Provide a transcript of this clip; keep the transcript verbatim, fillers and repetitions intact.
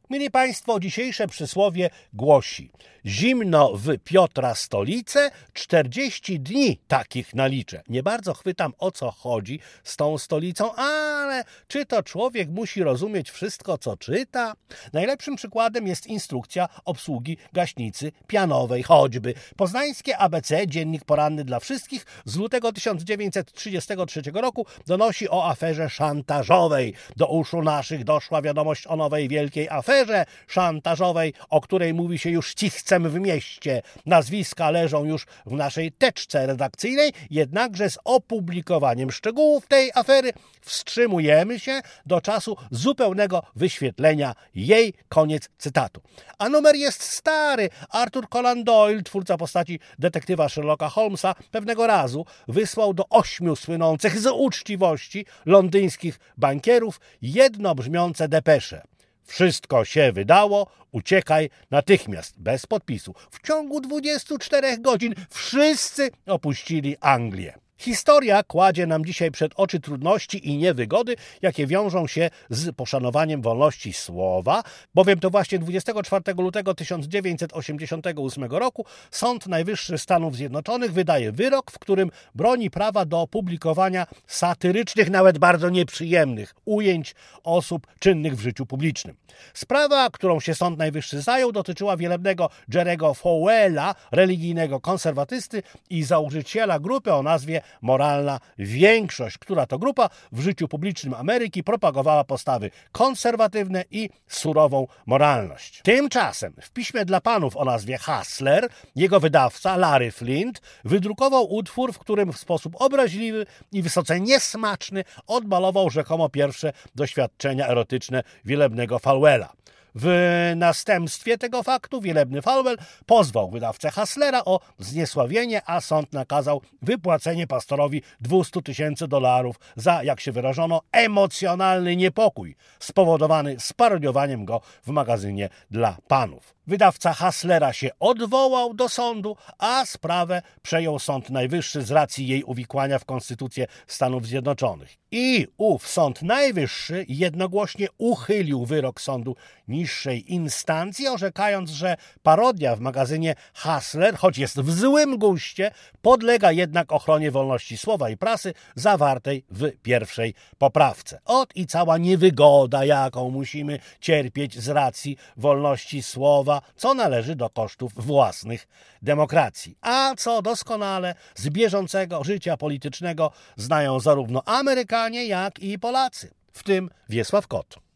Mili Państwo, dzisiejsze przysłowie głosi: zimno w Piotra stolice, czterdzieści dni takich naliczę. Nie bardzo chwytam, o co chodzi z tą stolicą, ale czy to człowiek musi rozumieć wszystko, co czyta? Najlepszym przykładem jest instrukcja obsługi gaśnicy pianowej, choćby. Poznańskie A B C, dziennik poranny dla wszystkich, z lutego tysiąc dziewięćset trzydziestego trzeciego roku donosi o aferze szantażowej. Do uszu naszych doszła wiadomość o nowej wielkiej aferze szantażowej, o której mówi się już cichcem w mieście. Nazwiska leżą już w naszej teczce redakcyjnej, jednakże z opublikowaniem szczegółów tej afery wstrzymujemy się do czasu zupełnego wyświetlenia jej. Koniec cytatu. A numer jest stary. Arthur Conan Doyle, twórca postaci detektywa Sherlocka Holmesa, pewnego razu wysłał do ośmiu słynących z uczciwości londyńskich bankierów jednobrzmiące depesze. Wszystko się wydało, uciekaj natychmiast, bez podpisu. W ciągu dwudziestu czterech godzin wszyscy opuścili Anglię. Historia kładzie nam dzisiaj przed oczy trudności i niewygody, jakie wiążą się z poszanowaniem wolności słowa, bowiem to właśnie dwudziestego czwartego lutego tysiąc dziewięćset osiemdziesiątego ósmego roku Sąd Najwyższy Stanów Zjednoczonych wydaje wyrok, w którym broni prawa do publikowania satyrycznych, nawet bardzo nieprzyjemnych ujęć osób czynnych w życiu publicznym. Sprawa, którą się Sąd Najwyższy zajął, dotyczyła wielebnego Jerry'ego Falwella, religijnego konserwatysty i założyciela grupy o nazwie Moralna Większość, która to grupa w życiu publicznym Ameryki propagowała postawy konserwatywne i surową moralność. Tymczasem w piśmie dla panów o nazwie Hustler jego wydawca Larry Flynt wydrukował utwór, w którym w sposób obraźliwy i wysoce niesmaczny odmalował rzekomo pierwsze doświadczenia erotyczne wielebnego Falwella. W następstwie tego faktu wielebny Falwell pozwał wydawcę Hustlera o zniesławienie, a sąd nakazał wypłacenie pastorowi dwustu tysięcy dolarów za, jak się wyrażono, emocjonalny niepokój spowodowany sparodiowaniem go w magazynie dla panów. Wydawca Hustlera się odwołał do sądu, a sprawę przejął Sąd Najwyższy z racji jej uwikłania w Konstytucję Stanów Zjednoczonych. I ów Sąd Najwyższy jednogłośnie uchylił wyrok sądu niższej instancji, orzekając, że parodia w magazynie Hustler, choć jest w złym guście, podlega jednak ochronie wolności słowa i prasy zawartej w pierwszej poprawce. Ot i cała niewygoda, jaką musimy cierpieć z racji wolności słowa, co należy do kosztów własnych demokracji. A co doskonale z bieżącego życia politycznego znają zarówno Amerykanie, jak i Polacy, w tym Wiesław Kot.